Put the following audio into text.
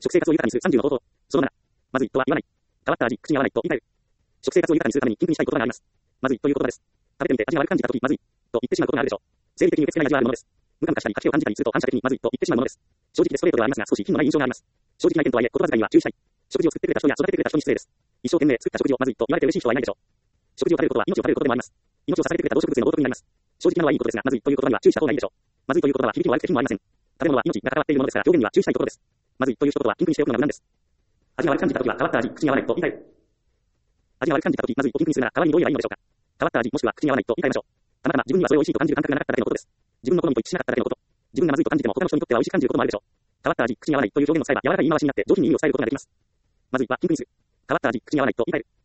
食生活を豊かにする30の方法。その7。まずいとは言わない。変わった味、口に合わないと言い換える。食生活を豊かにするために禁句にしたい言葉があります。まずいという言葉です。食べてみて味が悪く感じたとき、まずいと言ってしまうことがあるでしょう。生理的に受け付けない味はあるものです。無感化したり、吐きを感じたりすると反射的にまずいと言ってしまうものです。正直でストレートではありますが、少し品のない印象があります。正直な意見とはいえ、言葉遣いには注意したい。食事を作ってくれた人や育ててくれた人に失礼です。一生懸命作った食事をまずいと言われて嬉しい人はいないでしょう。食事を食べることは命を食べることでもあります。命を支えてくれた動植物への冒涜になります。正直なのはいいことですが、まずいという言葉には注意した方がいいでしょう。まずいという言葉は響きも悪くて品もありません。食べ物は命が関わっているものですから、表現には注意したいことです。まずいという一言は禁句にしておくのが無難です。味が悪く感じたときは変わった味、口に合わないと言い換える。味が悪く感じたとき、まずいと禁句にするなら、代わりにどう言えばいいのでしょうか。変わった味、もしくは口に合わないと言い換えましょう。たまたま自分にはそれを美味しいと感じる感覚がなかっただけのことです。自分の好みと一致しなかっただけのこと。自分がまずいと感じても他の人にとっては美味しく感じることもあるでしょう。変わった味、口に合わないという表現を使えば柔らかい言い回しになって上品に意味を伝えることができます。まずいは禁句にする。変わった味、口に合わないと言い換える。